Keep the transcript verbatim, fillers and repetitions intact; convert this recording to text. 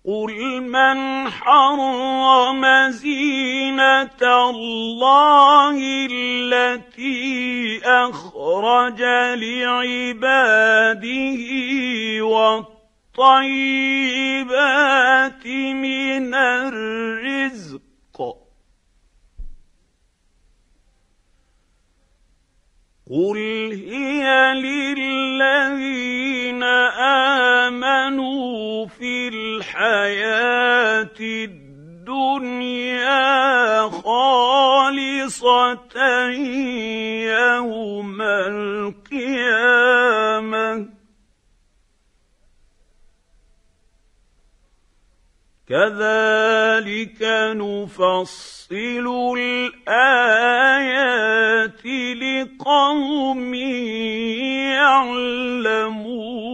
قل من حرم زينة الله التي أخرج لعباده والطيبات من الرزق قل هي للذين آمنوا في الحياة الدنيا خالصة يوم القيامة كذلك نفصل الآيات لقوم يعلمون.